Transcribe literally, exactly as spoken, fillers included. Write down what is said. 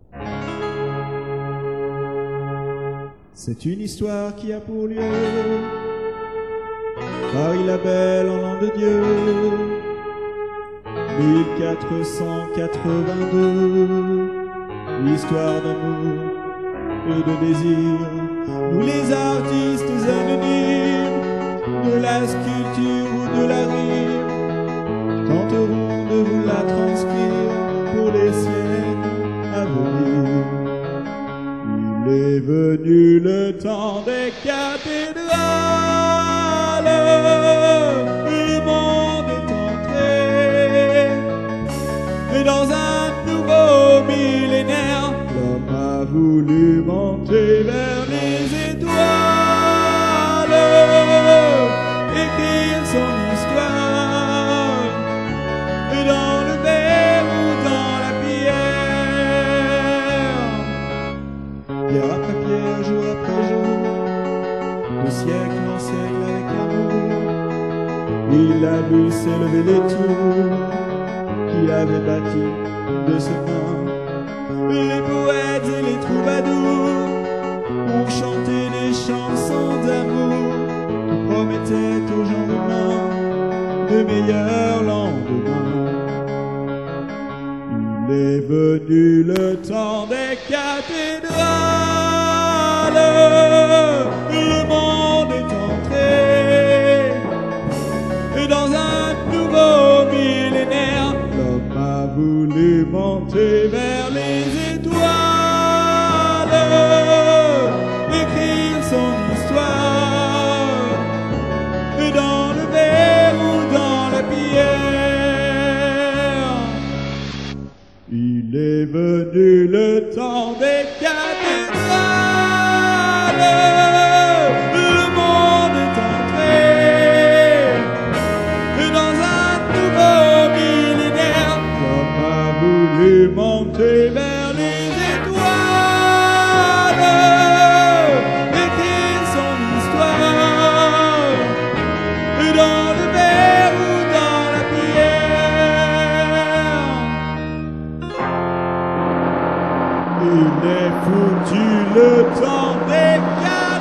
C'est une histoire qui a pour lieu Paris la belle en l'an de Dieu mille quatre cent quatre-vingt-deux. L'histoire d'amour et de désir, nous les artistes anonymes de la sculpture ou de la rime tenterons de vous la transcrire pour les siècles à venir. Il est venu le temps des cathédrales, le monde est entré, et dans un nouveau millénaire, l'homme a voulu monter vers les étoiles, écrire son histoire, et dans le verre ou dans la pierre, pierre après pierre, jour après jour, de siècle en siècle avec amour, il a vu s'élever les tours qui avaient bâti de ses mains. Les poètes et les troubadours ont chanté des chansons d'amour qui promettaient aux gens humains de meilleurs lendemains. Il est venu le temps des cathédrales, le monde est entré, et dans un nouveau millénaire, l'homme a voulu monter vers les étoiles, écrire son histoire, et dans le verre ou dans la pierre. Il est venu le temps des cathédrales, le monde est entré, et dans un nouveau millénaire, l'homme a voulu monter vers les étoiles, écrire son histoire, et dans le verre ou dans la pierre. Il est foutu le temps des cathédrales.